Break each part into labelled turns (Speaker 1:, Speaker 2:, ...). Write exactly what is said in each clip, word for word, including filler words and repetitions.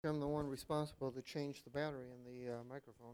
Speaker 1: I'm the one responsible to change the battery in the uh, microphone.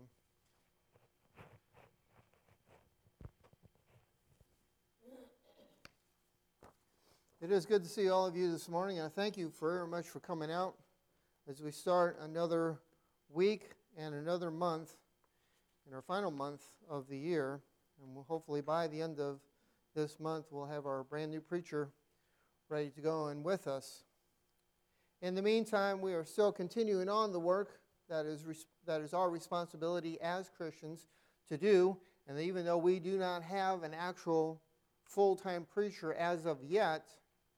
Speaker 1: It is good to see all of you this morning. I thank you very much for coming out as we start another week and another month in our final month of the year. And we'll hopefully by the end of this month, we'll have our brand new preacher ready to go and with us. In the meantime, we are still continuing on the work that is res- that is our responsibility as Christians to do. And even though we do not have an actual full-time preacher as of yet,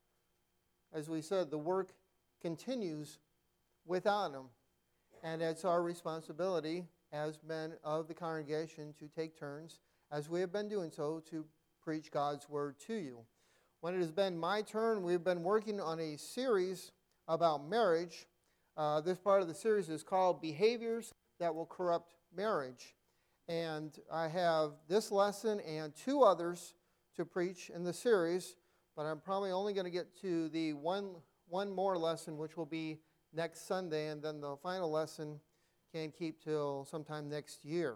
Speaker 1: as we said, the work continues without him. And it's our responsibility as men of the congregation to take turns, as we have been doing so, to preach God's word to you. When it has been my turn, we've been working on a series about marriage. Uh, this part of the series is called Behaviors That Will Corrupt Marriage. And I have this lesson and two others to preach in the series, but I'm probably only going to get to the one, one more lesson, which will be next Sunday, and then the final lesson can keep till sometime next year.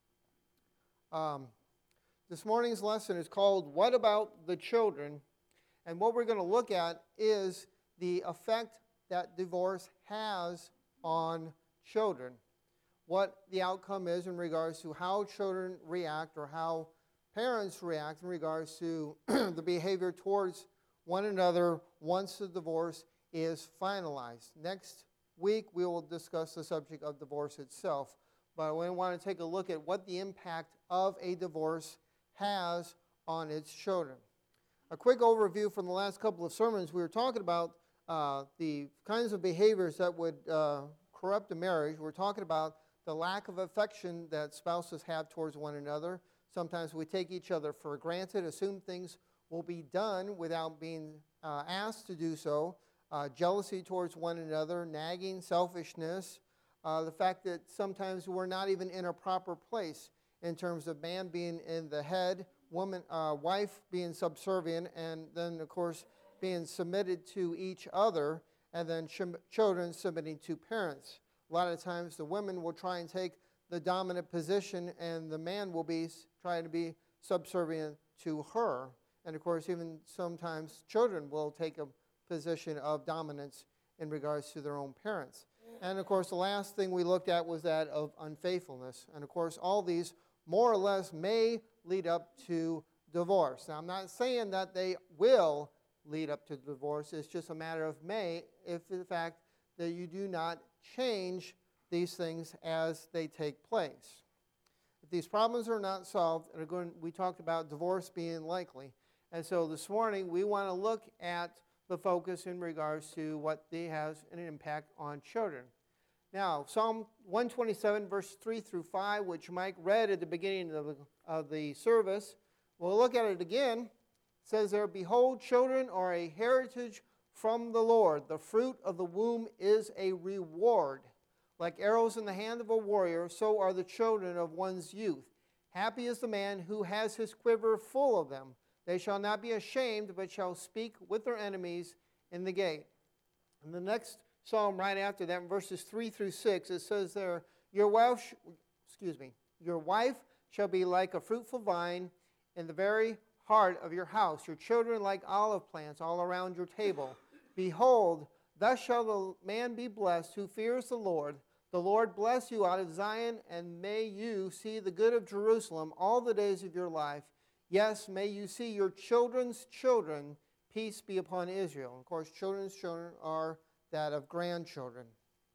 Speaker 1: Um, this morning's lesson is called What About the Children? And what we're going to look at is the effect that divorce has on children. What the outcome is in regards to how children react or how parents react in regards to the behavior towards one another once the divorce is finalized. Next week we will discuss the subject of divorce itself, but we want to take a look at what the impact of a divorce has on its children. A quick overview from the last couple of sermons. We were talking about uh, the kinds of behaviors that would uh, corrupt a marriage. We're talking about the lack of affection that spouses have towards one another. Sometimes we take each other for granted, assume things will be done without being uh, asked to do so. Uh, jealousy towards one another, nagging, selfishness, uh, the fact that sometimes we're not even in a proper place in terms of man being in the head, woman, uh, wife being subservient, and then, of course, being submitted to each other, and then ch- children submitting to parents. A lot of times the women will try and take the dominant position, and the man will be trying to be subservient to her. And, of course, even sometimes children will take a position of dominance in regards to their own parents. And, of course, the last thing we looked at was that of unfaithfulness. And, of course, all these more or less may lead up to divorce. Now, I'm not saying that they will lead up to divorce. It's just a matter of may, if in fact that you do not change these things as they take place. If these problems are not solved, and again, we talked about divorce being likely. And so this morning we want to look at the focus in regards to what they has an impact on children. Now, Psalm one twenty-seven, verse three through five, which Mike read at the beginning of the, of the service, we'll look at it again. It says there, Behold, children are a heritage from the Lord. The fruit of the womb is a reward. Like arrows in the hand of a warrior, so are the children of one's youth. Happy is the man who has his quiver full of them. They shall not be ashamed, but shall speak with their enemies in the gate. And the next psalm right after that, in verses three through six, it says there, Your wife, excuse me, your wife shall be like a fruitful vine in the very heart of your house, your children like olive plants all around your table. Behold, thus shall the man be blessed who fears the Lord. The Lord bless you out of Zion, and may you see the good of Jerusalem all the days of your life. Yes, may you see your children's children. Peace be upon Israel. Of course, children's children are that of grandchildren.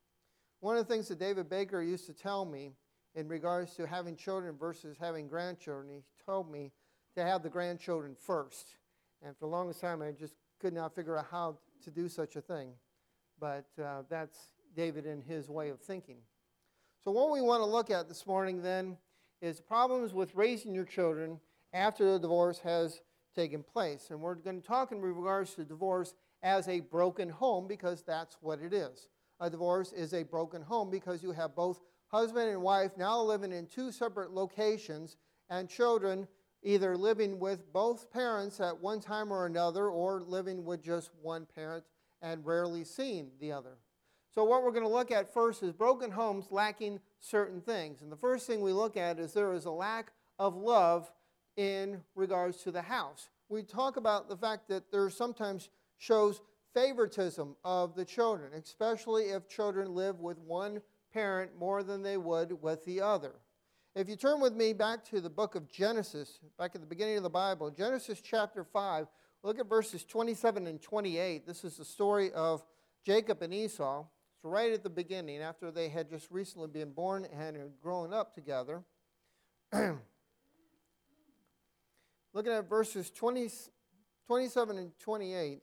Speaker 1: One of the things that David Baker used to tell me in regards to having children versus having grandchildren, he told me to have the grandchildren first. And for the longest time, I just could not figure out how to do such a thing. But uh, that's David and his way of thinking. So what we want to look at this morning then is problems with raising your children after the divorce has taken place. And we're going to talk in regards to divorce as a broken home, because that's what it is. A divorce is a broken home because you have both husband and wife now living in two separate locations, and children either living with both parents at one time or another, or living with just one parent and rarely seeing the other. So what we're going to look at first is broken homes lacking certain things. And the first thing we look at is there is a lack of love in regards to the house. We talk about the fact that there sometimes shows favoritism of the children, especially if children live with one parent more than they would with the other. If you turn with me back to the book of Genesis, back at the beginning of the Bible, Genesis chapter five, look at verses twenty-seven and twenty-eight. This is the story of Jacob and Esau. It's right at the beginning, after they had just recently been born and had grown up together. Looking at verses twenty, twenty-seven and twenty-eight,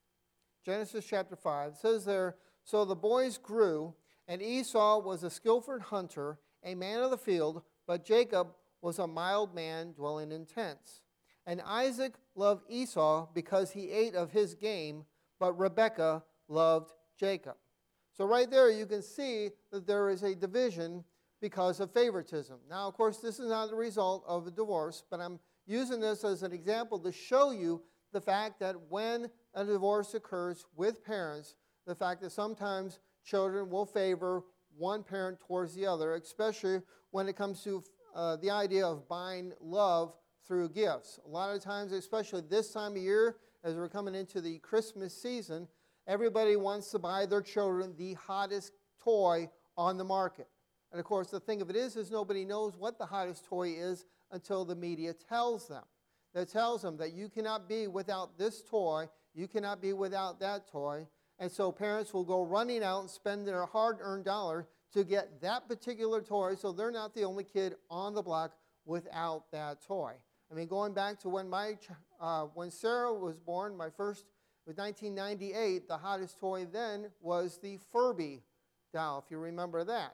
Speaker 1: Genesis chapter five, it says there, "So the boys grew, and Esau was a skillful hunter, a man of the field, but Jacob was a mild man dwelling in tents. And Isaac loved Esau because he ate of his game, but Rebekah loved Jacob." So right there you can see that there is a division because of favoritism. Now, of course, this is not the result of a divorce, but I'm using this as an example to show you the fact that when a divorce occurs with parents, the fact that sometimes children will favor one parent towards the other, especially when it comes to uh, the idea of buying love through gifts. A lot of times, especially this time of year, as we're coming into the Christmas season, everybody wants to buy their children the hottest toy on the market. And of course, the thing of it is, is nobody knows what the hottest toy is until the media tells them. That tells them that you cannot be without this toy, you cannot be without that toy. And so parents will go running out and spend their hard-earned dollar to get that particular toy, so they're not the only kid on the block without that toy. I mean, going back to when my uh, when Sarah was born, my first was nineteen ninety-eight. The hottest toy then was the Furby doll, if you remember that.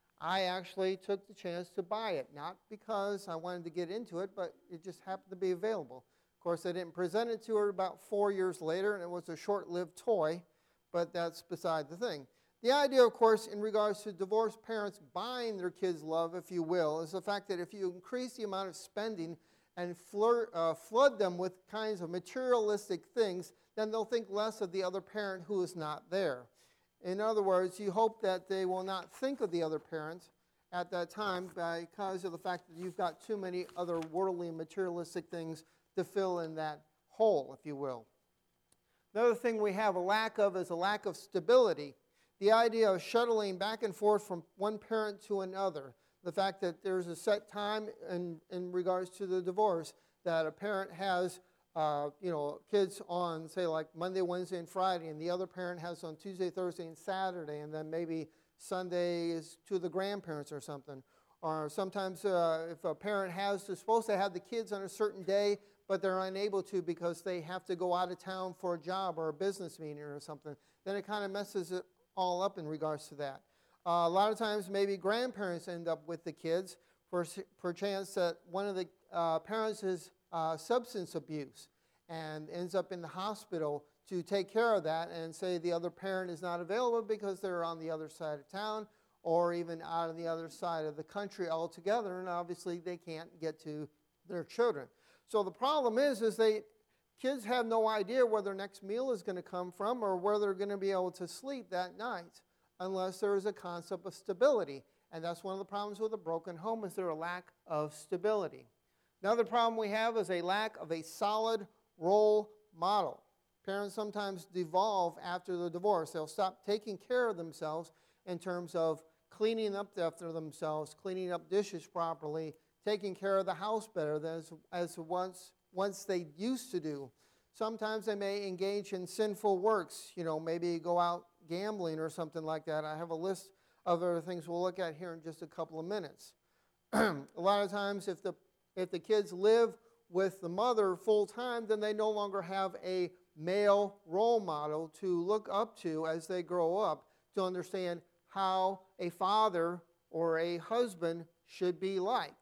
Speaker 1: I actually took the chance to buy it, not because I wanted to get into it, but it just happened to be available. Of course, I didn't present it to her about four years later, and it was a short-lived toy, but that's beside the thing. The idea, of course, in regards to divorced parents buying their kids' love, if you will, is the fact that if you increase the amount of spending and flirt, uh, flood them with kinds of materialistic things, then they'll think less of the other parent who is not there. In other words, you hope that they will not think of the other parent at that time because of the fact that you've got too many other worldly and materialistic things to fill in that hole, if you will. Another thing we have a lack of is a lack of stability. The idea of shuttling back and forth from one parent to another. The fact that there's a set time in, in regards to the divorce, that a parent has uh, you know, kids on, say, like Monday, Wednesday, and Friday, and the other parent has on Tuesday, Thursday, and Saturday, and then maybe Sunday is to the grandparents or something. Or sometimes uh, if a parent has, is supposed to have the kids on a certain day, but they're unable to because they have to go out of town for a job or a business meeting or something, then it kind of messes it all up in regards to that. Uh, a lot of times maybe grandparents end up with the kids for perchance that one of the uh, parents is uh, substance abuse and ends up in the hospital to take care of that, and say the other parent is not available because they're on the other side of town or even out on the other side of the country altogether, and obviously they can't get to their children. So the problem is, is they kids have no idea where their next meal is going to come from or where they're going to be able to sleep that night unless there is a concept of stability. And that's one of the problems with a broken home, is there a lack of stability. Another problem we have is a lack of a solid role model. Parents sometimes devolve after the divorce. They'll stop taking care of themselves in terms of cleaning up after themselves, cleaning up dishes properly, taking care of the house better than as, as once, once they used to do. Sometimes they may engage in sinful works, you know, maybe go out gambling or something like that. I have a list of other things we'll look at here in just a couple of minutes. A lot of times if the if the kids live with the mother full time, then they no longer have a male role model to look up to as they grow up to understand how a father or a husband should be like.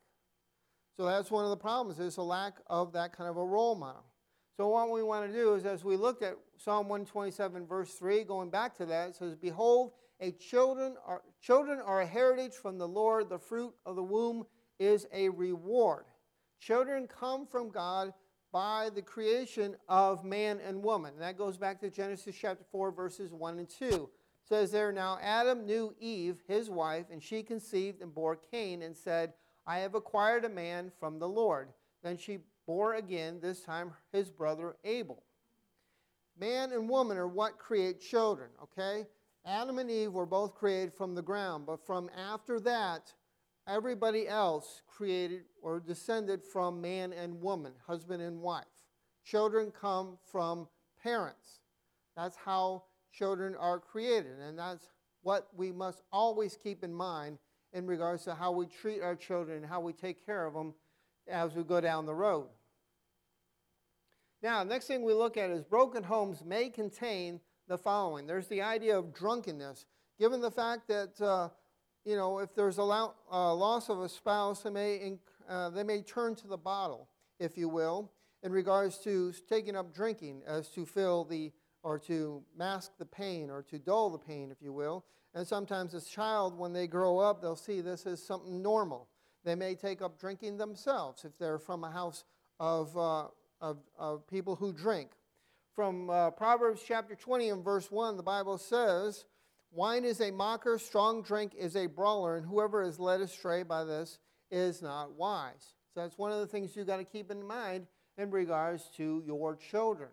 Speaker 1: So that's one of the problems, is a lack of that kind of a role model. So what we want to do is, as we looked at Psalm one twenty-seven, verse three, going back to that, it says, "Behold, a children are, children are a heritage from the Lord. The fruit of the womb is a reward." Children come from God by the creation of man and woman. And that goes back to Genesis chapter four, verses one and two. says there, now Adam knew Eve, his wife, and she conceived and bore Cain and said, I have acquired a man from the Lord. Then she bore again, this time his brother Abel. Man and woman are what create children, okay? Adam and Eve were both created from the ground, but from after that, everybody else created or descended from man and woman, husband and wife. Children come from parents. That's how children are created, and that's what we must always keep in mind in regards to how we treat our children and how we take care of them as we go down the road. Now, next thing we look at is broken homes may contain the following. There's the idea of drunkenness. Given the fact that, uh, you know, if there's a lo- uh, loss of a spouse, they may, inc- uh, they may turn to the bottle, if you will, in regards to taking up drinking as to fill the, or to mask the pain, or to dull the pain, if you will. And sometimes as a child, when they grow up, they'll see this as something normal. They may take up drinking themselves if they're from a house of, uh, of, of people who drink. From uh, Proverbs chapter twenty and verse one, the Bible says, wine is a mocker, strong drink is a brawler, and whoever is led astray by this is not wise. So that's one of the things you've got to keep in mind in regards to your children.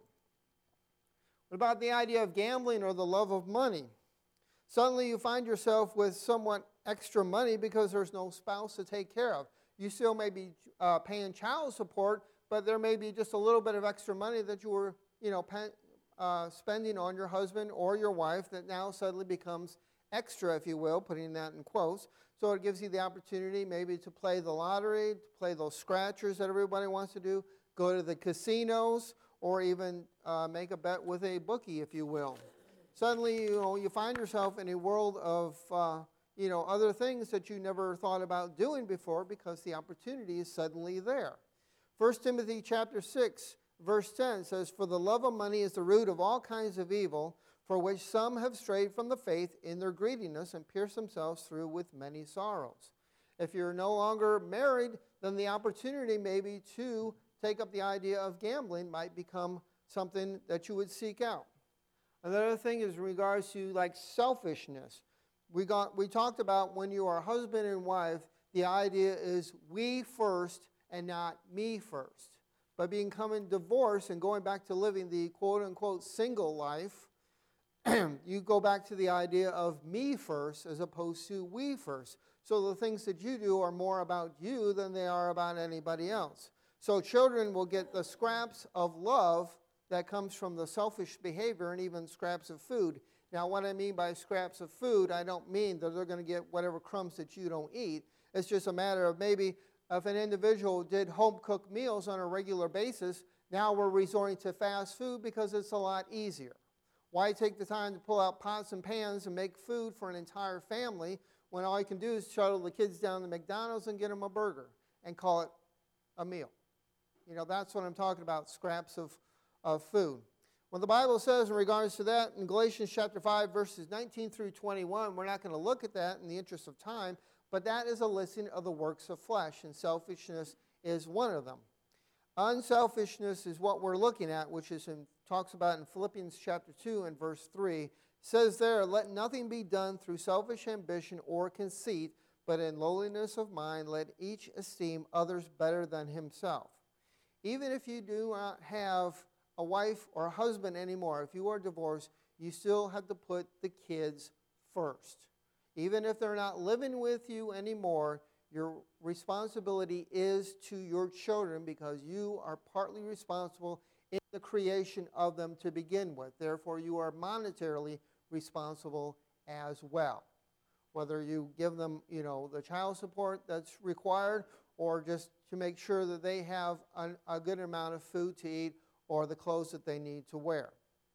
Speaker 1: What about the idea of gambling or the love of money? Suddenly you find yourself with somewhat extra money because there's no spouse to take care of. You still may be uh, paying child support, but there may be just a little bit of extra money that you were, you know, pay, uh, spending on your husband or your wife that now suddenly becomes extra, if you will, putting that in quotes. So it gives you the opportunity maybe to play the lottery, to play those scratchers that everybody wants to do, go to the casinos, or even uh, make a bet with a bookie, if you will. Suddenly, you know, you find yourself in a world of, uh, you know, other things that you never thought about doing before because the opportunity is suddenly there. First Timothy chapter six, verse ten says, for the love of money is the root of all kinds of evil, for which some have strayed from the faith in their greediness and pierced themselves through with many sorrows. If you're no longer married, then the opportunity maybe to take up the idea of gambling might become something that you would seek out. Another thing is in regards to like selfishness. We got we talked about when you are husband and wife, the idea is we first and not me first. By becoming divorced and going back to living the quote-unquote single life, you go back to the idea of me first as opposed to we first. So the things that you do are more about you than they are about anybody else. So children will get the scraps of love that comes from the selfish behavior and even scraps of food. Now, what I mean by scraps of food, I don't mean that they're going to get whatever crumbs that you don't eat. It's just a matter of maybe if an individual did home-cooked meals on a regular basis, now we're resorting to fast food because it's a lot easier. Why take the time to pull out pots and pans and make food for an entire family when all you can do is shuttle the kids down to McDonald's and get them a burger and call it a meal? You know, that's what I'm talking about, scraps of of food. When the Bible says in regards to that in Galatians chapter five, verses nineteen through twenty-one, we're not going to look at that in the interest of time, but that is a listing of the works of flesh, and selfishness is one of them. Unselfishness is what we're looking at, which is in, talks about in Philippians chapter two and verse three. It says there, let nothing be done through selfish ambition or conceit, but in lowliness of mind let each esteem others better than himself. Even if you do not have a wife or a husband anymore, if you are divorced, you still have to put the kids first. Even if they're not living with you anymore, your responsibility is to your children because you are partly responsible in the creation of them to begin with. Therefore, you are monetarily responsible as well. Whether you give them, you know, the child support that's required or just to make sure that they have a, a good amount of food to eat or the clothes that they need to wear.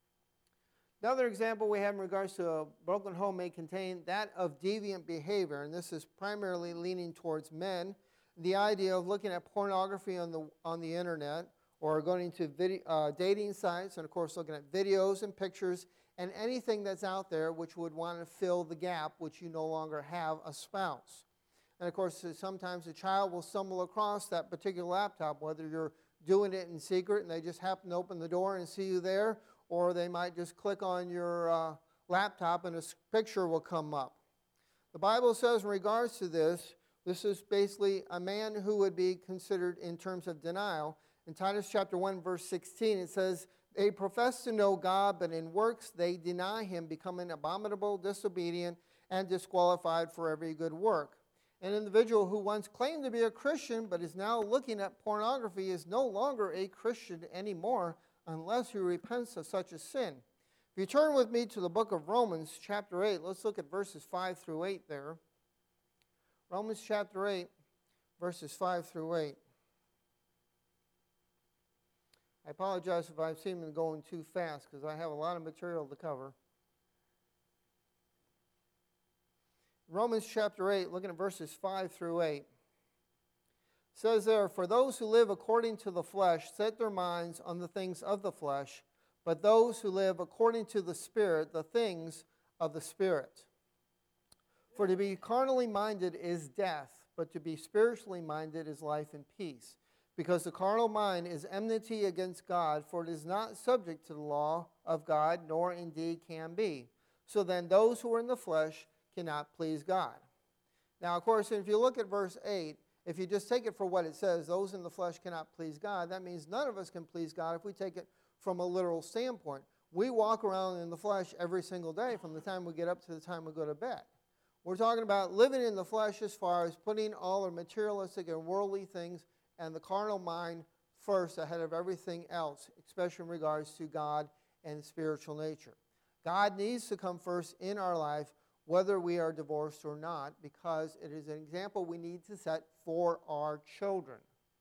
Speaker 1: Another example we have in regards to a broken home may contain that of deviant behavior, and this is primarily leaning towards men. The idea of looking at pornography on the on the internet or going to video, uh, dating sites, and of course looking at videos and pictures and anything that's out there which would want to fill the gap which you no longer have a spouse. And of course, sometimes a child will stumble across that particular laptop, whether you're doing it in secret and they just happen to open the door and see you there, or they might just click on your uh, laptop and a picture will come up. The Bible says in regards to this, this is basically a man who would be considered in terms of denial. In Titus chapter one, verse sixteen, it says, they profess to know God, but in works they deny him, becoming abominable, disobedient, and disqualified for every good work. An individual who once claimed to be a Christian, but is now looking at pornography, is no longer a Christian anymore unless he repents of such a sin. If you turn with me to the book of Romans chapter eight, let's look at verses five through eight there. Romans chapter eight, verses five through eight. I apologize if I seem to be going too fast because I have a lot of material to cover. Romans chapter eight, looking at verses five through eight. It says there, for those who live according to the flesh set their minds on the things of the flesh, but those who live according to the Spirit, the things of the Spirit. For to be carnally minded is death, but to be spiritually minded is life and peace. Because the carnal mind is enmity against God, for it is not subject to the law of God, nor indeed can be. So then those who are in the flesh cannot please God. Now, of course, if you look at verse eight, if you just take it for what it says, those in the flesh cannot please God, that means none of us can please God if we take it from a literal standpoint. We walk around in the flesh every single day from the time we get up to the time we go to bed. We're talking about living in the flesh as far as putting all our materialistic and worldly things and the carnal mind first ahead of everything else, especially in regards to God and spiritual nature. God needs to come first in our life, whether we are divorced or not, because it is an example we need to set for our children.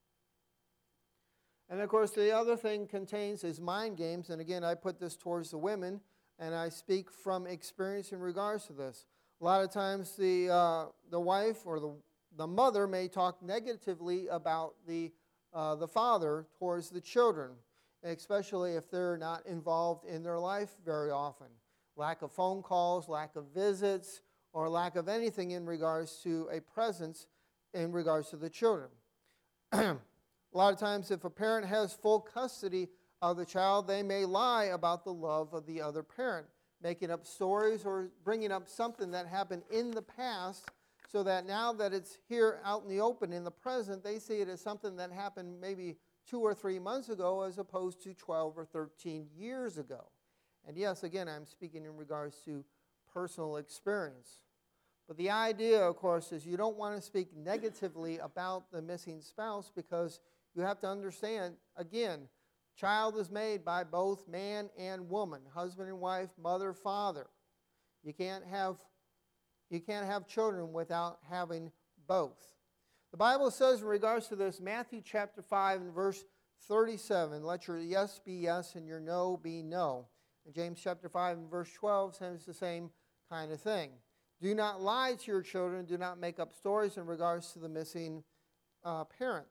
Speaker 1: And of course, the other thing contains is mind games. And again, I put this towards the women, and I speak from experience in regards to this. A lot of times the uh, the wife or the, the mother may talk negatively about the, uh, the father towards the children, especially if they're not involved in their life very often. Lack of phone calls, lack of visits, or lack of anything in regards to a presence in regards to the children. A lot of times if a parent has full custody of the child, they may lie about the love of the other parent, making up stories or bringing up something that happened in the past so that now that it's here out in the open in the present, they see it as something that happened maybe two or three months ago as opposed to twelve or thirteen years ago. And yes, again, I'm speaking in regards to personal experience. But the idea, of course, is you don't want to speak negatively about the missing spouse because you have to understand, again, child is made by both man and woman, husband and wife, mother, father. You can't have, you can't have children without having both. The Bible says in regards to this, Matthew chapter five and verse thirty-seven, let your yes be yes and your no be no. And James chapter five and verse twelve says the same kind of thing. Do not lie to your children. Do not make up stories in regards to the missing uh, parent.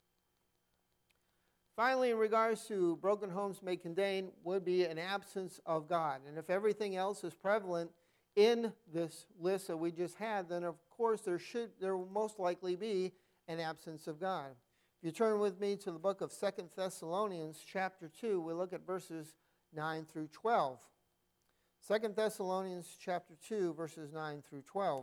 Speaker 1: Finally, in regards to broken homes may contain would be an absence of God. And if everything else is prevalent in this list that we just had, then of course there should there will most likely be an absence of God. If you turn with me to the book of Second Thessalonians chapter two, we look at verses nine through twelve. Second Thessalonians chapter two, verses nine through twelve.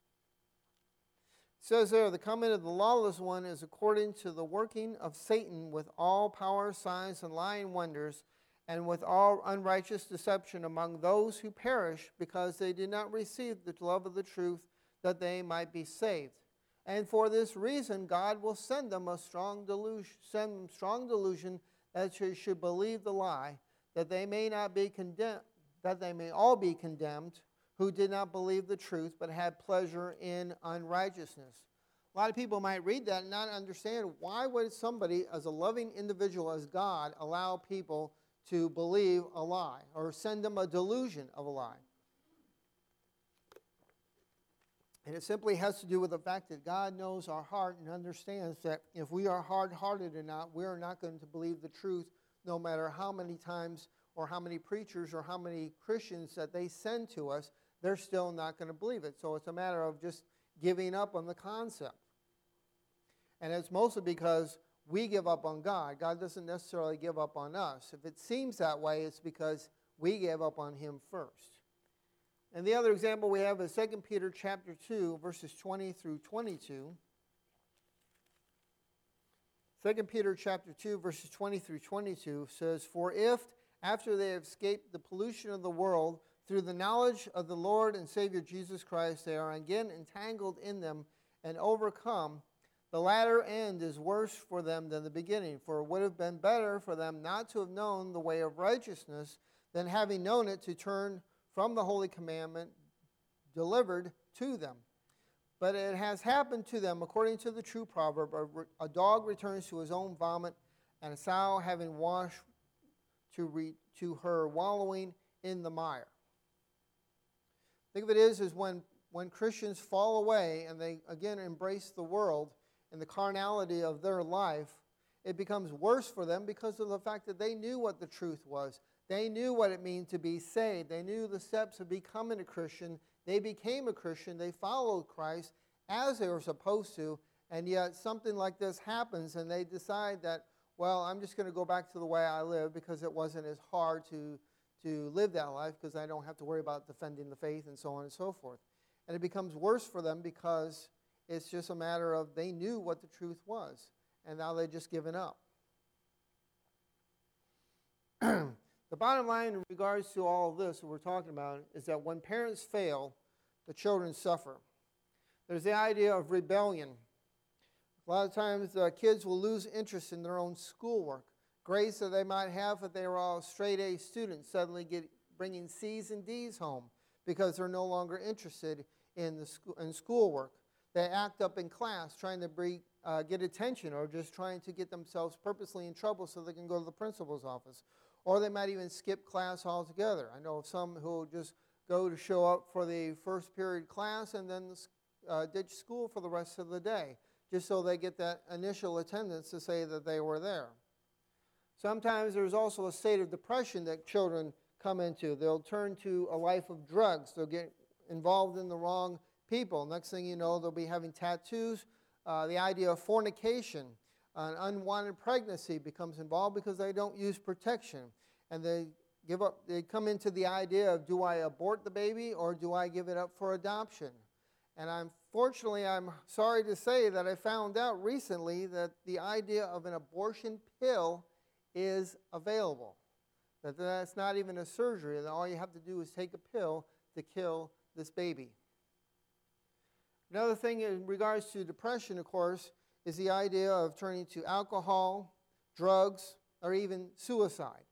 Speaker 1: It says there, the coming of the lawless one is according to the working of Satan with all power, signs, and lying wonders, and with all unrighteous deception among those who perish, because they did not receive the love of the truth, that they might be saved. And for this reason, God will send them a strong delusion, send them strong delusion that they should believe the lie, that they may not be condemned, that they may all be condemned, who did not believe the truth, but had pleasure in unrighteousness. A lot of people might read that and not understand why would somebody, as a loving individual as God, allow people to believe a lie or send them a delusion of a lie. And it simply has to do with the fact that God knows our heart and understands that if we are hard-hearted or not, we are not going to believe the truth no matter how many times or how many preachers or how many Christians that they send to us, they're still not going to believe it. So it's a matter of just giving up on the concept. And it's mostly because we give up on God. God doesn't necessarily give up on us. If it seems that way, it's because we gave up on Him first. And the other example we have is Second Peter chapter two, verses twenty through twenty-two. Second Peter chapter two, verses twenty through twenty-two says, "For if, after they have escaped the pollution of the world, through the knowledge of the Lord and Savior Jesus Christ, they are again entangled in them and overcome, the latter end is worse for them than the beginning. For it would have been better for them not to have known the way of righteousness than having known it to turn from the holy commandment delivered to them. But it has happened to them, according to the true proverb, a dog returns to his own vomit, and a sow having washed to, re, to her wallowing in the mire." Think of it is, is when, when Christians fall away and they again embrace the world and the carnality of their life, it becomes worse for them because of the fact that they knew what the truth was. They knew what it meant to be saved. They knew the steps of becoming a Christian. They became a Christian. They followed Christ as they were supposed to, and yet something like this happens and they decide that, well, I'm just going to go back to the way I live because it wasn't as hard to, to live that life because I don't have to worry about defending the faith and so on and so forth. And it becomes worse for them because it's just a matter of they knew what the truth was, and now they've just given up. The bottom line in regards to all of this that we're talking about is that when parents fail, the children suffer. There's the idea of rebellion. A lot of times uh, kids will lose interest in their own schoolwork. Grades that they might have if they were all straight A students suddenly get bringing C's and D's home because they're no longer interested in the school in schoolwork. They act up in class trying to bring, uh, get attention or just trying to get themselves purposely in trouble so they can go to the principal's office. Or they might even skip class altogether. I know of some who just go to show up for the first period class and then uh, ditch school for the rest of the day, just so they get that initial attendance to say that they were there. Sometimes there's also a state of depression that children come into. They'll turn to a life of drugs. They'll get involved in the wrong people. Next thing you know, they'll be having tattoos. Uh, the idea of fornication, an unwanted pregnancy becomes involved because they don't use protection. And they give up. They come into the idea of, do I abort the baby or do I give it up for adoption? And unfortunately, I'm sorry to say that I found out recently that the idea of an abortion pill is available. That that's not even a surgery. That all you have to do is take a pill to kill this baby. Another thing in regards to depression, of course, is the idea of turning to alcohol, drugs, or even suicide.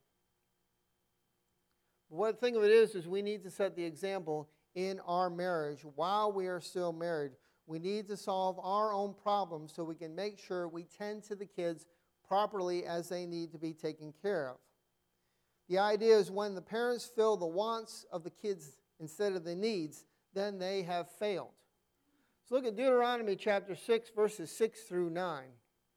Speaker 1: One thing of it is, is we need to set the example in our marriage while we are still married. We need to solve our own problems so we can make sure we tend to the kids properly as they need to be taken care of. The idea is when the parents fill the wants of the kids instead of the needs, then they have failed. So look at Deuteronomy chapter six, verses six through nine.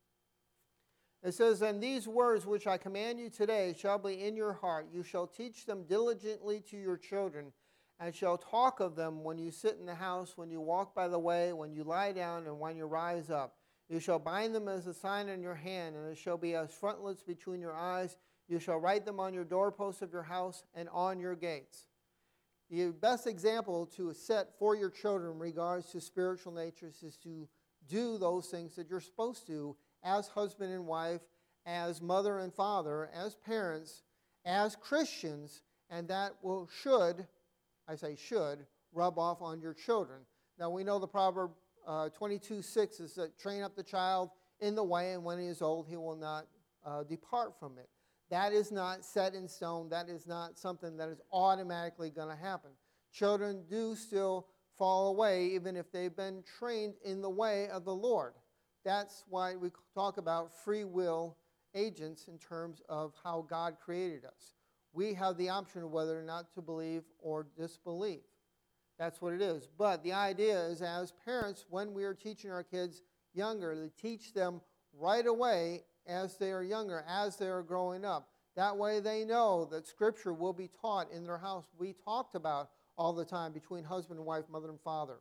Speaker 1: It says, "And these words which I command you today shall be in your heart. You shall teach them diligently to your children, and shall talk of them when you sit in the house, when you walk by the way, when you lie down, and when you rise up. You shall bind them as a sign on your hand, and it shall be as frontlets between your eyes. You shall write them on your doorposts of your house and on your gates." The best example to set for your children in regards to spiritual natures is to do those things that you're supposed to as husband and wife, as mother and father, as parents, as Christians, and that will should, I say should, rub off on your children. Now we know the proverb uh, twenty-two six is that train up the child in the way, and when he is old he will not uh, depart from it. That is not set in stone. That is not something that is automatically going to happen. Children do still fall away even if they've been trained in the way of the Lord. That's why we talk about free will agents in terms of how God created us. We have the option of whether or not to believe or disbelieve. That's what it is. But the idea is, as parents, when we are teaching our kids younger, to teach them right away as they are younger, as they are growing up. That way they know that Scripture will be taught in their house. We talked about all the time between husband and wife, mother and father,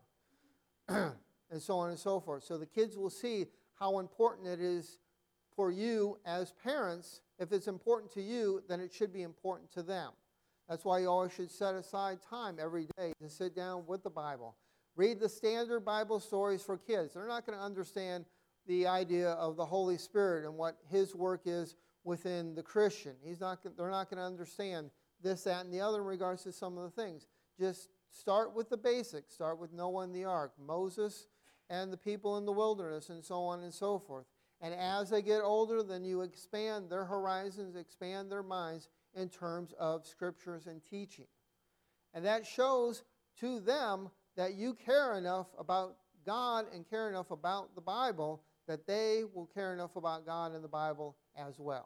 Speaker 1: and so on and so forth. So the kids will see how important it is for you as parents. If it's important to you, then it should be important to them. That's why you always should set aside time every day to sit down with the Bible. Read the standard Bible stories for kids. They're not going to understand the idea of the Holy Spirit and what His work is within the Christian. He's not. They're not going to understand this, that, and the other in regards to some of the things. Just start with the basics. Start with Noah and the ark, Moses and the people in the wilderness, and so on and so forth. And as they get older, then you expand their horizons, expand their minds in terms of scriptures and teaching. And that shows to them that you care enough about God and care enough about the Bible that they will care enough about God and the Bible as well.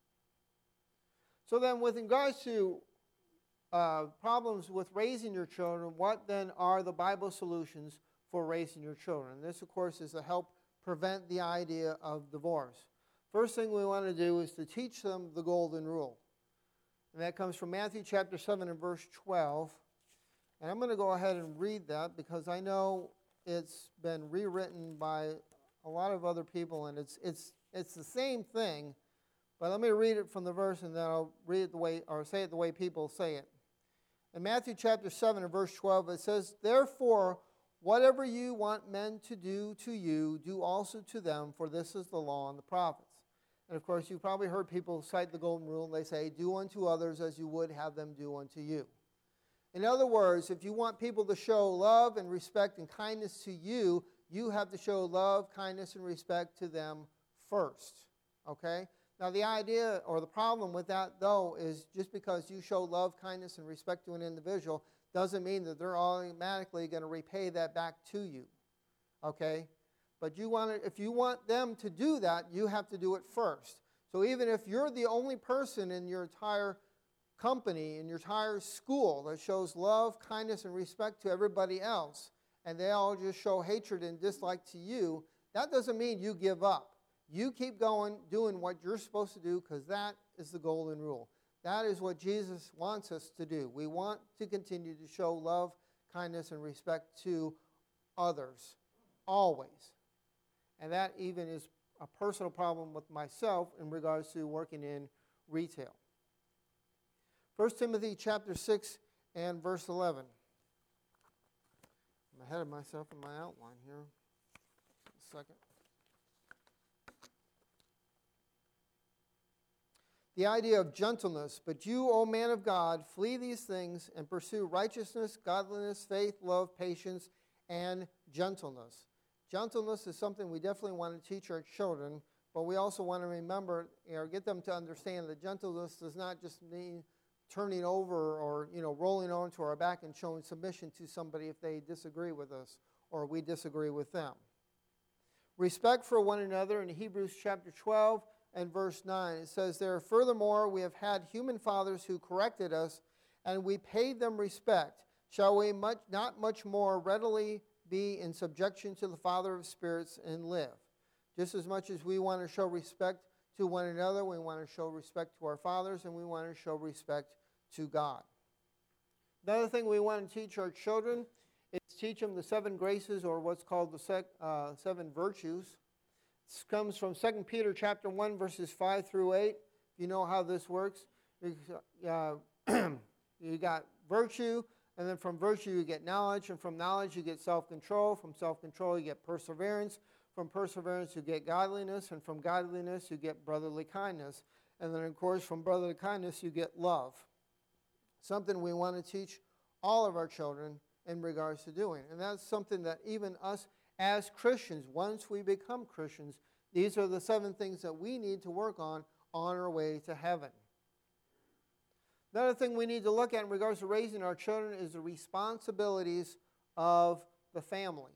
Speaker 1: So then with regards to uh, problems with raising your children, what then are the Bible solutions for raising your children? This, of course, is to help prevent the idea of divorce. First thing we want to do is to teach them the golden rule. And that comes from Matthew chapter seven and verse twelve. And I'm going to go ahead and read that because I know it's been rewritten by a lot of other people, and it's it's it's the same thing. But let me read it from the verse, and then I'll read it the way, or say it the way people say it. In Matthew chapter seven and verse twelve, it says, "Therefore, whatever you want men to do to you, do also to them, for this is the law and the prophets." And of course, you've probably heard people cite the golden rule, and they say, "Do unto others as you would have them do unto you." In other words, if you want people to show love and respect and kindness to you, you have to show love, kindness, and respect to them first. Okay? Now, the idea or the problem with that, though, is just because you show love, kindness, and respect to an individual doesn't mean that they're automatically going to repay that back to you. Okay? But you want to, if you want them to do that, you have to do it first. So even if you're the only person in your entire company, in your entire school that shows love, kindness, and respect to everybody else, and they all just show hatred and dislike to you, that doesn't mean you give up. You keep going, doing what you're supposed to do, because that is the golden rule. That is what Jesus wants us to do. We want to continue to show love, kindness, and respect to others, always. And that even is a personal problem with myself in regards to working in retail. First Timothy chapter six and verse eleven. I'm ahead of myself in my outline here. A second. The idea of gentleness. "But you, O man of God, flee these things and pursue righteousness, godliness, faith, love, patience, and gentleness." Gentleness is something we definitely want to teach our children, but we also want to remember or get them to understand that gentleness does not just mean turning over or, you know, rolling onto our back and showing submission to somebody if they disagree with us or we disagree with them. Respect for one another in Hebrews chapter twelve and verse nine. It says there, "Furthermore, we have had human fathers who corrected us, and we paid them respect. Shall we much, not much more readily be in subjection to the Father of spirits and live?" Just as much as we want to show respect to one another, we want to show respect to our fathers, and we want to show respect to God. Another thing we want to teach our children is teach them the seven graces, or what's called the sec, uh, seven virtues. This comes from Second Peter chapter one, verses five through eight. If you know how this works, uh, you got virtue, and then from virtue you get knowledge, and from knowledge you get self-control. From self-control you get perseverance. From perseverance you get godliness, and from godliness you get brotherly kindness. And then, of course, from brotherly kindness you get love. Something we want to teach all of our children in regards to doing. And that's something that even us as Christians, once we become Christians, these are the seven things that we need to work on on our way to heaven. Another thing we need to look at in regards to raising our children is the responsibilities of the family.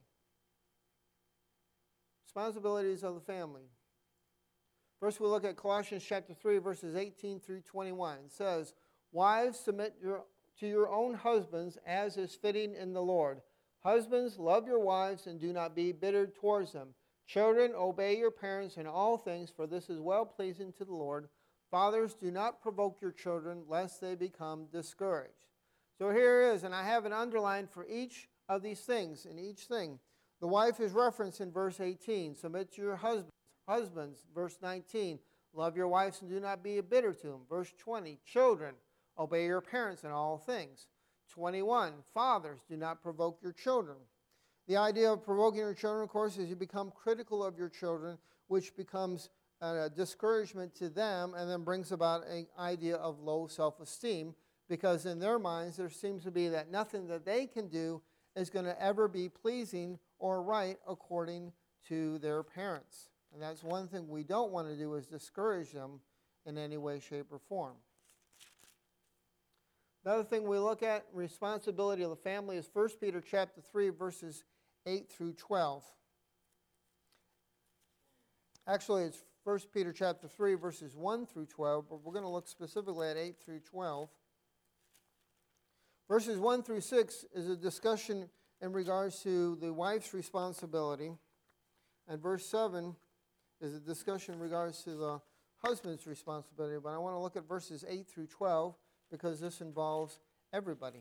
Speaker 1: Responsibilities of the family. First, we look at Colossians chapter three, verses eighteen through twenty-one. It says, "Wives, submit your, to your own husbands as is fitting in the Lord. Husbands, love your wives and do not be bitter towards them. Children, obey your parents in all things, for this is well-pleasing to the Lord. Fathers, do not provoke your children, lest they become discouraged." So here it is, and I have an underline for each of these things, in each thing. The wife is referenced in verse eighteen. Submit to your husbands. Husbands, verse nineteen. Love your wives and do not be bitter to them. Verse twenty. Children, obey your parents in all things. twenty-one, fathers, do not provoke your children. The idea of provoking your children, of course, is you become critical of your children, which becomes a discouragement to them and then brings about an idea of low self-esteem, because in their minds there seems to be that nothing that they can do is going to ever be pleasing or right according to their parents. And that's one thing we don't want to do, is discourage them in any way, shape, or form. Another thing we look at, responsibility of the family, is First Peter chapter three, verses eight through twelve. Actually, it's First Peter chapter three, verses one through twelve, but we're going to look specifically at eight through twelve. Verses one through six is a discussion in regards to the wife's responsibility, and verse seven is a discussion in regards to the husband's responsibility. But I want to look at verses eight through twelve because this involves everybody.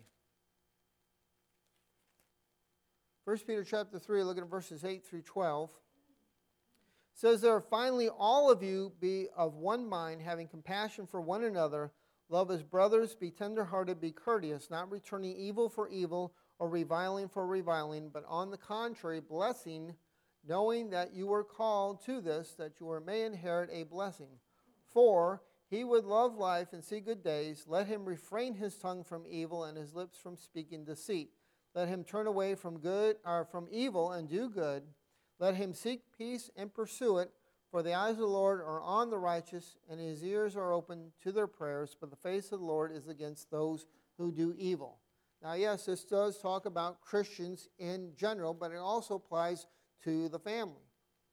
Speaker 1: First Peter chapter three, look at verses eight through twelve. It says there, finally, all of you be of one mind, having compassion for one another. Love as brothers, be tenderhearted, be courteous, not returning evil for evil or reviling for reviling, but on the contrary, blessing, knowing that you were called to this, that you may inherit a blessing. For he would love life and see good days. Let him refrain his tongue from evil and his lips from speaking deceit. Let him turn away from good or from evil and do good. Let him seek peace and pursue it. For the eyes of the Lord are on the righteous, and his ears are open to their prayers, but the face of the Lord is against those who do evil. Now, yes, this does talk about Christians in general, but it also applies to the family.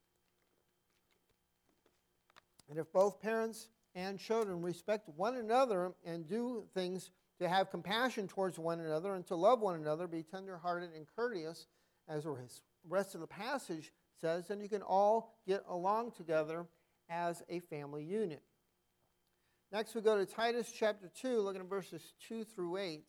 Speaker 1: And if both parents and children respect one another and do things to have compassion towards one another and to love one another, be tenderhearted and courteous, as the rest of the passage says, then you can all get along together as a family unit. Next we go to Titus chapter two, looking at verses two through eight.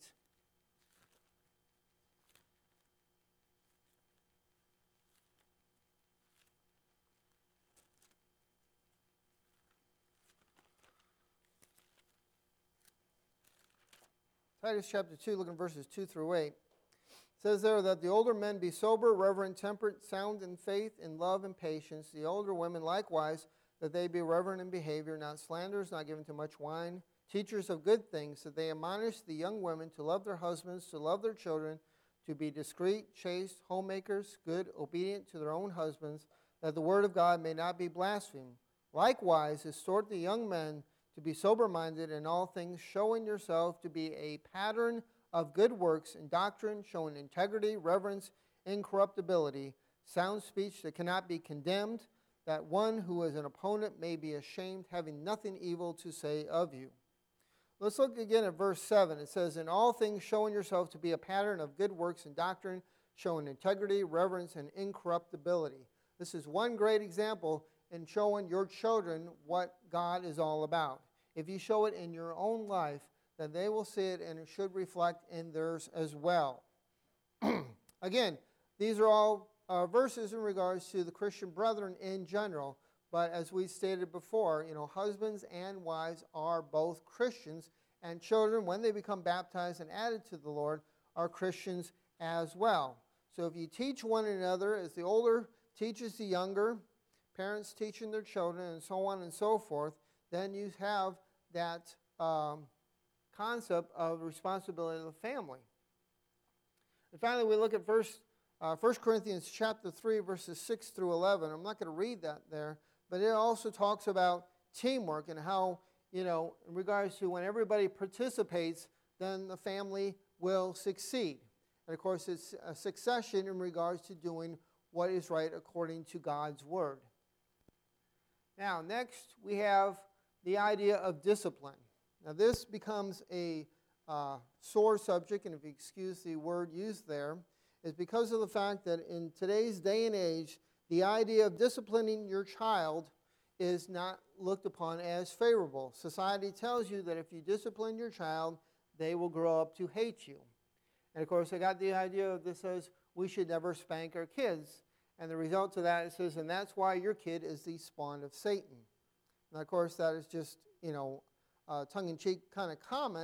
Speaker 1: Titus chapter two, looking at verses two through eight. It says there that the older men be sober, reverent, temperate, sound in faith, in love, and patience. The older women likewise, that they be reverent in behavior, not slanderers, not given to much wine, teachers of good things, that they admonish the young women to love their husbands, to love their children, to be discreet, chaste, homemakers, good, obedient to their own husbands, that the word of God may not be blasphemed. Likewise, exhort the young men to be sober-minded in all things, showing yourself to be a pattern of good works and doctrine, showing integrity, reverence, incorruptibility, sound speech that cannot be condemned, that one who is an opponent may be ashamed, having nothing evil to say of you. Let's look again at verse seven. It says, in all things showing yourself to be a pattern of good works and doctrine, showing integrity, reverence, and incorruptibility. This is one great example in showing your children what God is all about. If you show it in your own life, then they will see it, and it should reflect in theirs as well. Again, these are all uh, verses in regards to the Christian brethren in general, but as we stated before, you know, husbands and wives are both Christians, and children, when they become baptized and added to the Lord, are Christians as well. So if you teach one another, as the older teaches the younger, parents teaching their children, and so on and so forth, then you have that um, concept of responsibility of the family. And finally, we look at verse uh, First Corinthians chapter three, verses six through eleven. I'm not going to read that there, but it also talks about teamwork and how, you know, in regards to when everybody participates, then the family will succeed. And of course, it's a succession in regards to doing what is right according to God's word. Now, next we have the idea of discipline. Now, this becomes a uh, sore subject, and if you excuse the word used there, is because of the fact that in today's day and age, the idea of disciplining your child is not looked upon as favorable. Society tells you that if you discipline your child, they will grow up to hate you. And of course, I got the idea of this says we should never spank our kids. And the result of that, it says, and that's why your kid is the spawn of Satan. And of course, that is just, you know, Uh, tongue-in-cheek kind of comment,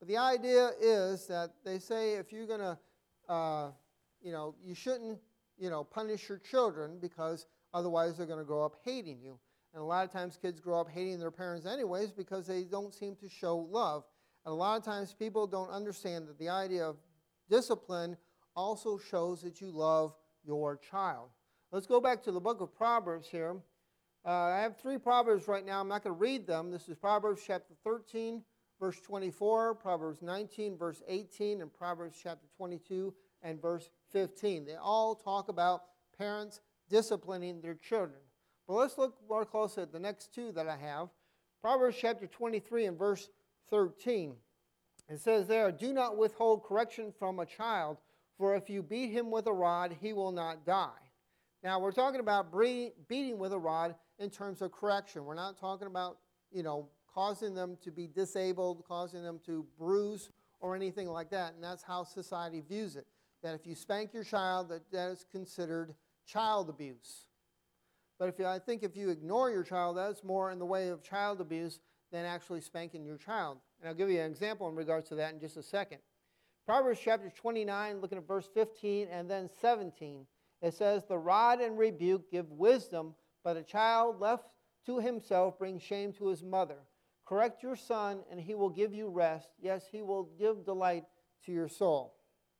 Speaker 1: But the idea is that they say if you're going to, uh, you know, you shouldn't, you know, punish your children because otherwise they're going to grow up hating you. And a lot of times kids grow up hating their parents anyways because they don't seem to show love. And a lot of times people don't understand that the idea of discipline also shows that you love your child. Let's go back to the book of Proverbs here. Uh, I have three Proverbs right now. I'm not going to read them. This is Proverbs chapter thirteen, verse twenty-four, Proverbs nineteen, verse eighteen, and Proverbs chapter twenty-two and verse fifteen. They all talk about parents disciplining their children. But let's look more closely at the next two that I have. Proverbs chapter twenty-three and verse thirteen. It says there, "Do not withhold correction from a child, for if you beat him with a rod, he will not die." Now, we're talking about beating with a rod in terms of correction. We're not talking about, you know, causing them to be disabled, causing them to bruise or anything like that. And that's how society views it. That if you spank your child, that, that is considered child abuse. But if you, I think if you ignore your child, that's more in the way of child abuse than actually spanking your child. And I'll give you an example in regards to that in just a second. Proverbs chapter twenty-nine, looking at verse fifteen and then seventeen. It says, "The rod and rebuke give wisdom, but a child left to himself brings shame to his mother. Correct your son, and he will give you rest. Yes, he will give delight to your soul."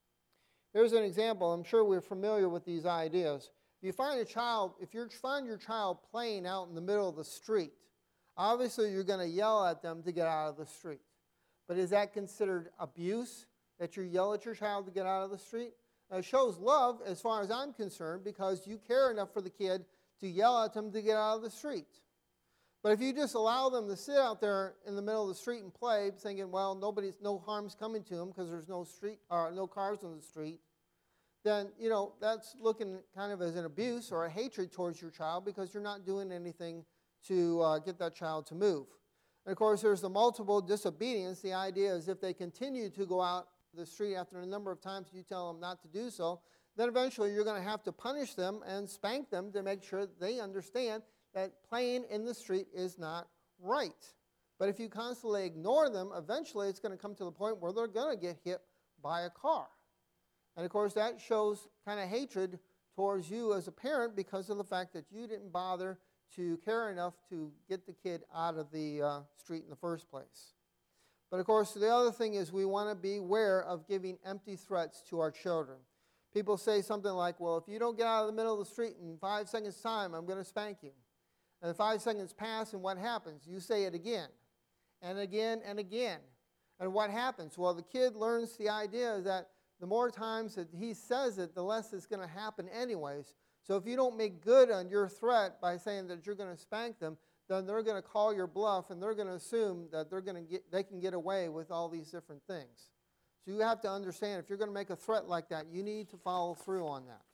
Speaker 1: Here's an example. I'm sure we're familiar with these ideas. If you find a child, if you find your child playing out in the middle of the street, obviously you're going to yell at them to get out of the street. But is that considered abuse, that you yell at your child to get out of the street? Now, it shows love as far as I'm concerned because you care enough for the kid to yell at them to get out of the street. But if you just allow them to sit out there in the middle of the street and play, thinking, well, nobody's, no harm's coming to them because there's no street or no cars on the street, then, you know, that's looking kind of as an abuse or a hatred towards your child because you're not doing anything to uh, get that child to move. And, of course, there's the multiple disobedience. The idea is if they continue to go out the street after a number of times you tell them not to do so, then eventually you're going to have to punish them and spank them to make sure that they understand that playing in the street is not right. But if you constantly ignore them, eventually it's going to come to the point where they're going to get hit by a car. And of course that shows kind of hatred towards you as a parent because of the fact that you didn't bother to care enough to get the kid out of the uh, street in the first place. But of course the other thing is we want to be aware of giving empty threats to our children. People say something like, well, if you don't get out of the middle of the street in five seconds time, I'm going to spank you. And the five seconds pass, and what happens? You say it again, and again, and again. And what happens? Well, the kid learns the idea that the more times that he says it, the less it's going to happen anyways. So if you don't make good on your threat by saying that you're going to spank them, then they're going to call your bluff, and they're going to assume that they're going to get, they can get away with all these different things. So you have to understand, if you're going to make a threat like that, you need to follow through on that.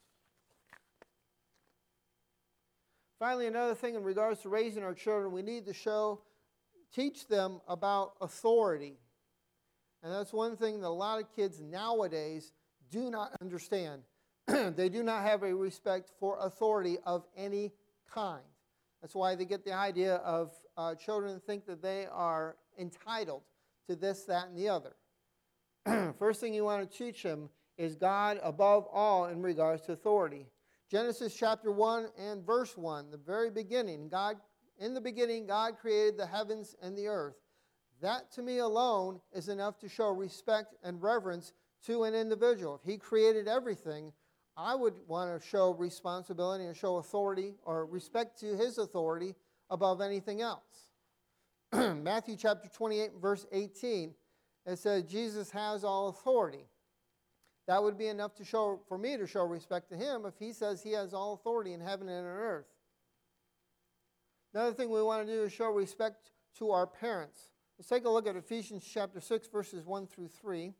Speaker 1: Finally, another thing in regards to raising our children, we need to show, teach them about authority. And that's one thing that a lot of kids nowadays do not understand. They do not have a respect for authority of any kind. That's why they get the idea of uh, children think that they are entitled to this, that, and the other. First thing you want to teach them is God above all in regards to authority. Genesis chapter one and verse one, the very beginning, God, in the beginning, God created the heavens and the earth. That to me alone is enough to show respect and reverence to an individual. If he created everything, I would want to show responsibility and show authority or respect to his authority above anything else. Matthew chapter twenty-eight, verse eighteen, it says Jesus has all authority. That would be enough to show for me to show respect to him if he says he has all authority in heaven and on earth. Another thing we want to do is show respect to our parents. Let's take a look at Ephesians chapter six, verses one through three.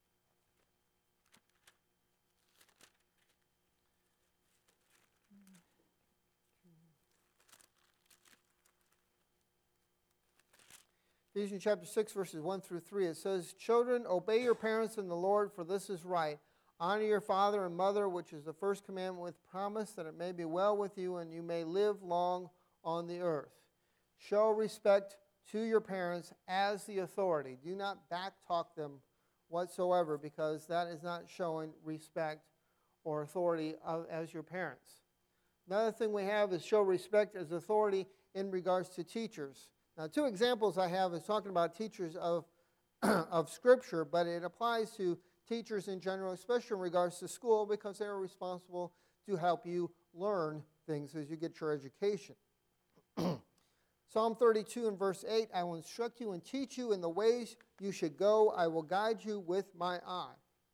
Speaker 1: Ephesians chapter six, verses one through three, it says, "Children, obey your parents in the Lord, for this is right. Honor your father and mother, which is the first commandment with promise, that it may be well with you and you may live long on the earth." Show respect to your parents as the authority. Do not backtalk them whatsoever, because that is not showing respect or authority of, as your parents. Another thing we have is show respect as authority in regards to teachers. Now, two examples I have is talking about teachers of, of Scripture, but it applies to teachers in general, especially in regards to school, because they are responsible to help you learn things as you get your education. Psalm thirty-two and verse eight, I will instruct you and teach you in the ways you should go. I will guide you with my eye.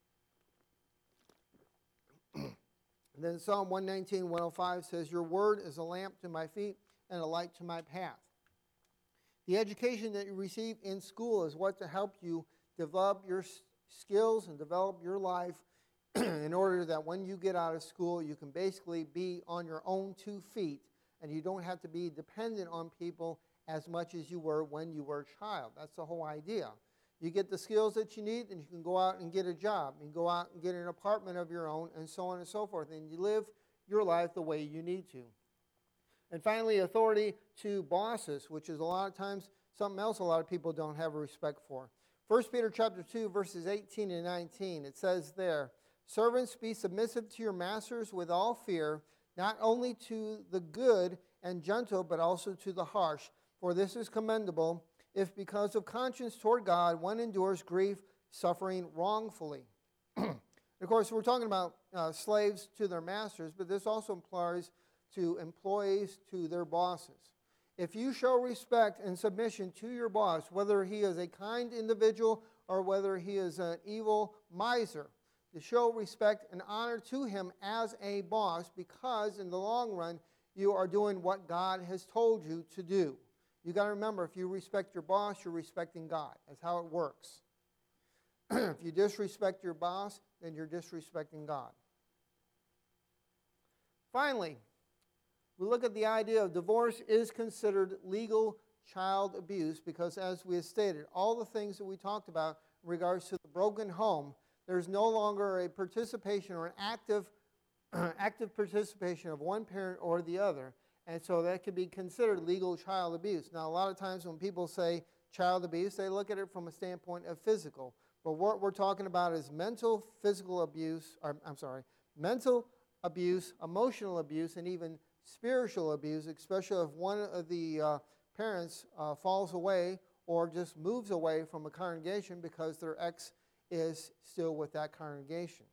Speaker 1: And then Psalm one nineteen, one oh five says, your word is a lamp to my feet and a light to my path. The education that you receive in school is what to help you develop your skills and develop your life in order that when you get out of school, you can basically be on your own two feet and you don't have to be dependent on people as much as you were when you were a child. That's the whole idea. You get the skills that you need, and you can go out and get a job. You can go out and get an apartment of your own, and so on and so forth. And you live your life the way you need to. And finally, authority to bosses, which is a lot of times something else a lot of people don't have a respect for. First Peter chapter two, verses eighteen and nineteen, it says there, servants, be submissive to your masters with all fear, not only to the good and gentle, but also to the harsh. For this is commendable, if because of conscience toward God one endures grief, suffering wrongfully. Of course, we're talking about uh, slaves to their masters, but this also applies to employees to their bosses. If you show respect and submission to your boss, whether he is a kind individual or whether he is an evil miser, to show respect and honor to him as a boss, because in the long run, you are doing what God has told you to do. You got to remember, if you respect your boss, you're respecting God. That's how it works. If you disrespect your boss, then you're disrespecting God. Finally, we look at the idea of divorce is considered legal child abuse, because as we have stated, all the things that we talked about in regards to the broken home, there's no longer a participation or an active, active participation of one parent or the other. And so that could be considered legal child abuse. Now, a lot of times when people say child abuse, they look at it from a standpoint of physical. But what we're talking about is mental, physical abuse, or I'm sorry, mental abuse, emotional abuse, and even spiritual abuse, especially if one of the uh, parents uh, falls away or just moves away from a congregation because their ex is still with that congregation.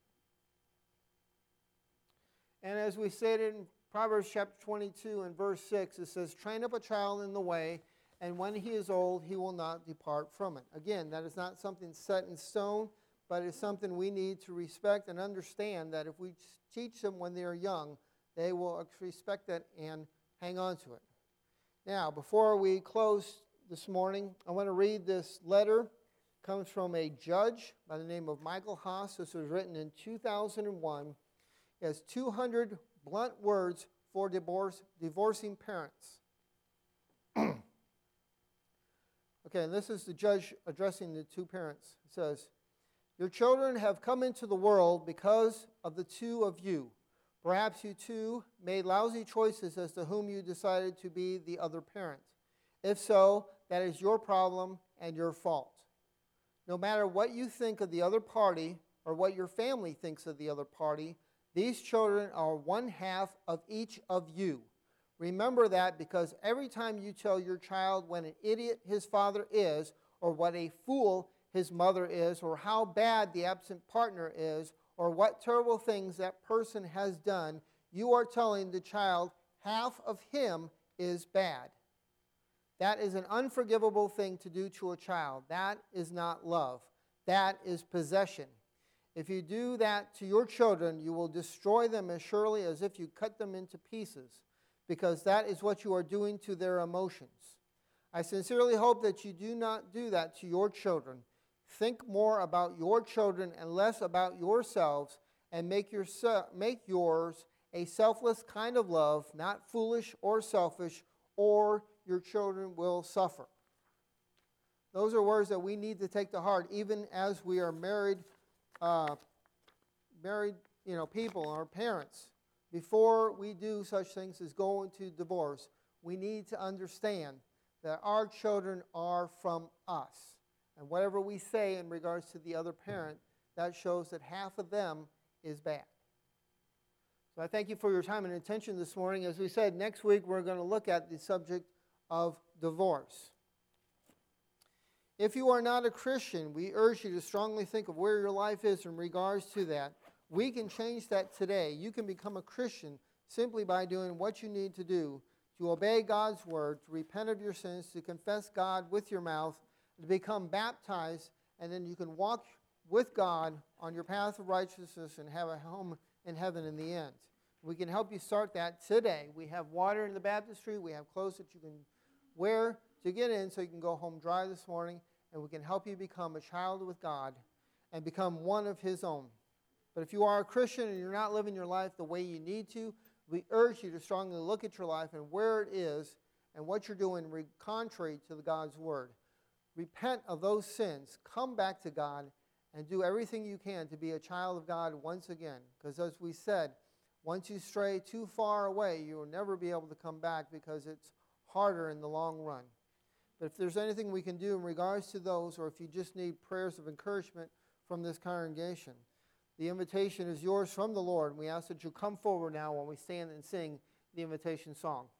Speaker 1: And as we stated in Proverbs chapter twenty-two and verse six, it says, train up a child in the way, and when he is old, he will not depart from it. Again, that is not something set in stone, but it's something we need to respect and understand that if we teach them when they are young, they will respect that and hang on to it. Now, before we close this morning, I want to read this letter. It comes from a judge by the name of Michael Haas. This was written in two thousand one. It has two hundred blunt words for divorce, divorcing parents. Okay, and this is the judge addressing the two parents. It says, your children have come into the world because of the two of you. Perhaps you too made lousy choices as to whom you decided to be the other parent. If so, that is your problem and your fault. No matter what you think of the other party or what your family thinks of the other party, these children are one half of each of you. Remember that, because every time you tell your child what an idiot his father is, or what a fool his mother is, or how bad the absent partner is, or what terrible things that person has done, you are telling the child half of him is bad. That is an unforgivable thing to do to a child. That is not love. That is possession. If you do that to your children, you will destroy them as surely as if you cut them into pieces, because that is what you are doing to their emotions. I sincerely hope that you do not do that to your children. Think more about your children and less about yourselves, and make, your, make yours a selfless kind of love, not foolish or selfish, or your children will suffer. Those are words that we need to take to heart, even as we are married Uh, married, you know, people, our parents. Before we do such things as go into divorce, we need to understand that our children are from us. And whatever we say in regards to the other parent, that shows that half of them is bad. So I thank you for your time and attention this morning. As we said, next week we're going to look at the subject of divorce. If you are not a Christian, we urge you to strongly think of where your life is in regards to that. We can change that today. You can become a Christian simply by doing what you need to do to obey God's word, to repent of your sins, to confess God with your mouth, to become baptized, and then you can walk with God on your path of righteousness and have a home in heaven in the end. We can help you start that today. We have water in the baptistry. We have clothes that you can wear to get in so you can go home dry this morning, and we can help you become a child with God and become one of His own. But if you are a Christian and you're not living your life the way you need to, we urge you to strongly look at your life and where it is and what you're doing contrary to the God's word. Repent of those sins. Come back to God and do everything you can to be a child of God once again. Because as we said, once you stray too far away, you will never be able to come back because it's harder in the long run. But if there's anything we can do in regards to those, or if you just need prayers of encouragement from this congregation, the invitation is yours from the Lord. We ask that you come forward now while we stand and sing the invitation song.